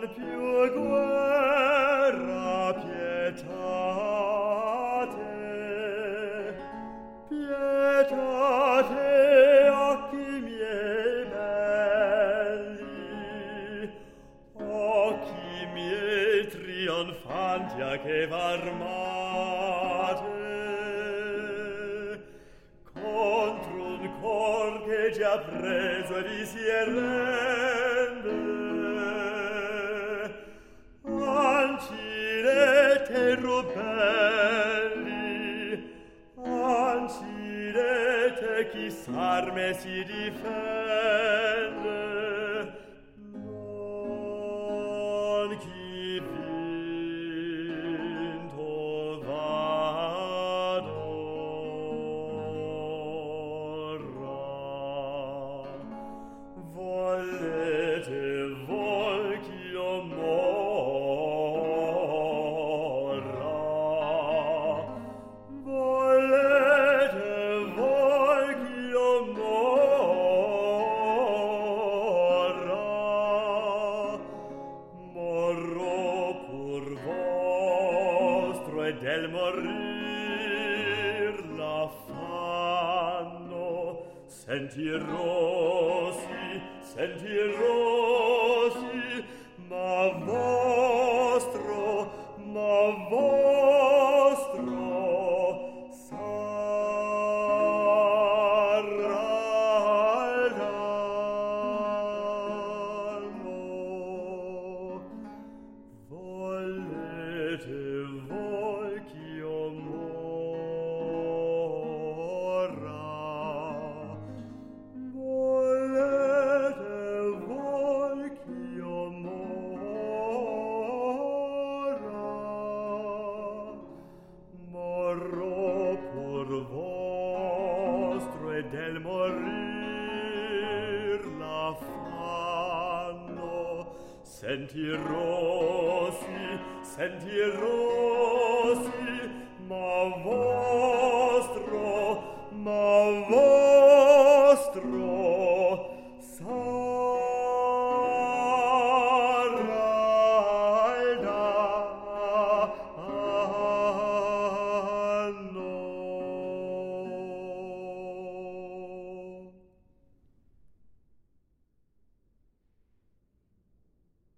più guerra pietate, pietate occhi miei belli, occhi miei trionfanti a che v'armate, contro un cor che già preso e vi si rende. Ancidete rubelli, ancidete chi s'arme si difende, non chi vinto v'adora. Volete voi ch'io morra? Volete voi ch'io morra? Morro pur vostro e del morir l'affanno. Sentir rossi, ma vostro sarà l'anno. Volete voi ch'io morra? Volete voi ch'io morra? Morro pur vostro e del morir l'affanno. Sentir rossi, ma voi